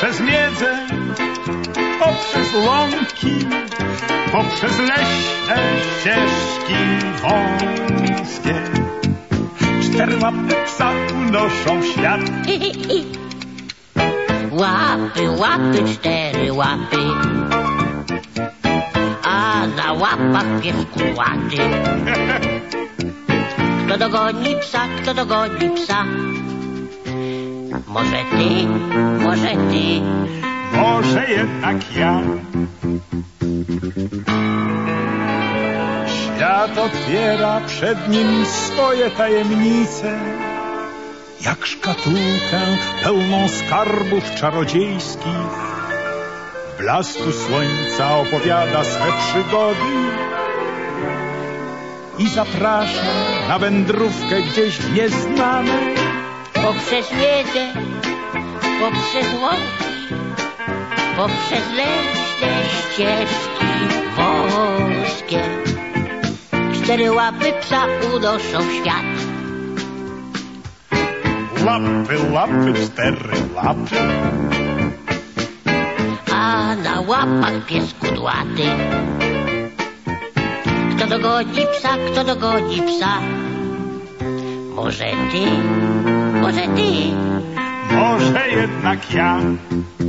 Poprzez miedzę, poprzez łąki, poprzez leśne ścieżki wąskie. 4 łapy psa unoszą w świat. Łapy, łapy, 4 łapy, a na łapach pies kudłaty. Kto dogoni psa, kto dogoni psa? Może ty, może ty, może jednak ja. Świat otwiera przed nim swoje tajemnice, jak szkatułkę pełną skarbów czarodziejskich. W blasku słońca opowiada swe przygody i zaprasza na wędrówkę gdzieś w nieznane. poprzez miedzę, poprzez łąki, poprzez leśne ścieżki wąskie. 4 łapy psa unoszą w świat. Łapy, łapy, 4 łapy, A na łapach pies kudłaty. Kto dogoni psa, kto dogoni psa? Może ty, może ty, może jednak ja.